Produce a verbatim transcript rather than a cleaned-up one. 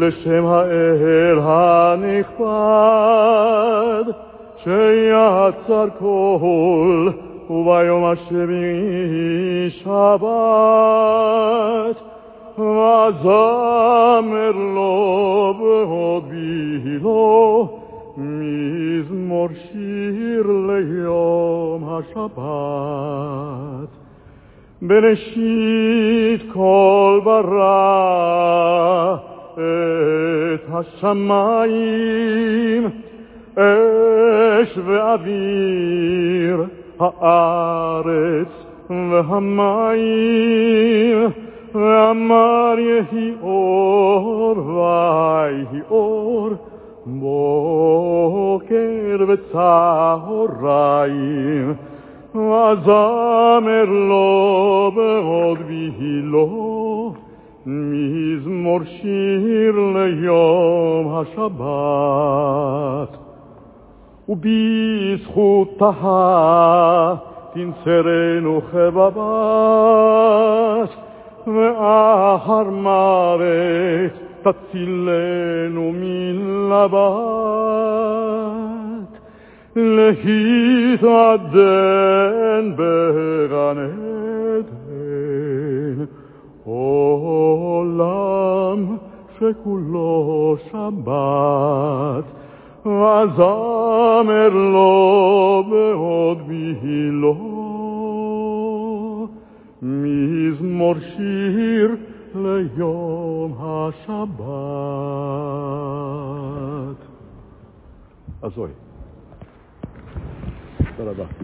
לשם האל הנכבד שיצר כל וביום השביעי שבת וזמר לו והודיע לו מזמור שיר ליום השבת. בראשית כל ברא את השמיים אש ואוויר הארץ והמים ואמר יהי אור ויהי אור בוקר וצהריים וזמר לו והודיע לו מזמור שיר ליום השבת. ובזכותה תנצרנו כבבת ואחר מוות תצילנו מלבת להתעדן בגן עדן עולם שכולו שבת וזמר לו והודיע לו מזמור שיר ליום השבת. אז אוי, תודה רבה.